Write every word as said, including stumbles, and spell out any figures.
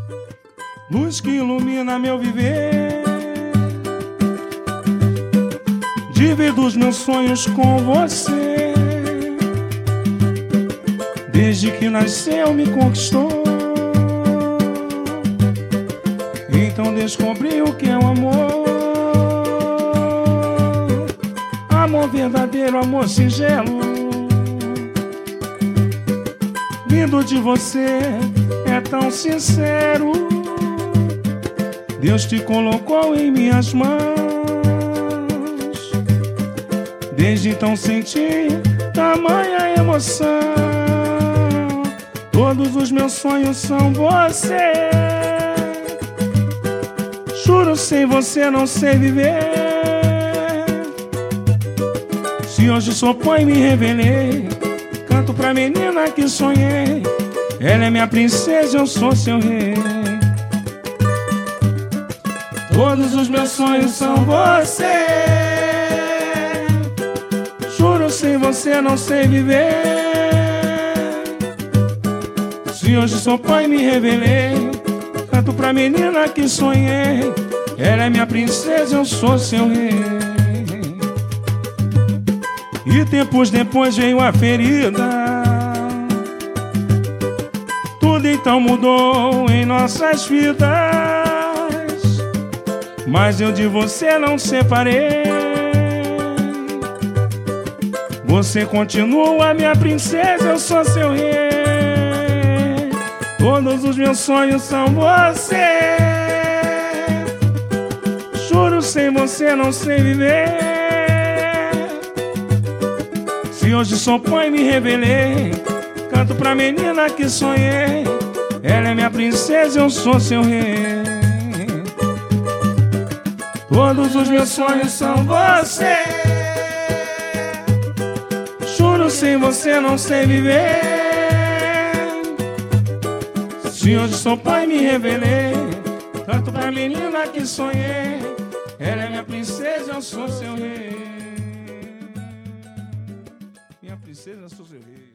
luz que ilumina meu viver, divido os meus sonhos com você. Desde que nasceu me conquistou, então descobri o que é o amor. Amor verdadeiro, amor singelo, vindo de você, é tão sincero. Deus te colocou em minhas mãos, desde então senti tamanha emoção. Todos os meus sonhos são você. Juro, sem você não sei viver. Se hoje sou pai me revelei, canto pra menina que sonhei. Ela é minha princesa, eu sou seu rei. Todos os meus sonhos são você. Juro, sem você não sei viver. Se hoje sou pai me revelei, canto pra menina que sonhei. Ela é minha princesa, eu sou seu rei. E tempos depois veio a ferida, tudo então mudou em nossas vidas, mas eu de você não separei. Você continua minha princesa, eu sou seu rei. Todos os meus sonhos são você. Juro, sem você não sei viver. Se hoje sou pai me revelei, canto pra menina que sonhei. Ela é minha princesa, eu sou seu rei. Todos os meus sonhos são você. Juro, sem você não sei viver. Se hoje sou pai me revelei, canto pra menina que sonhei. Ela é minha princesa, eu sou seu rei. Minha princesa, eu sou seu rei.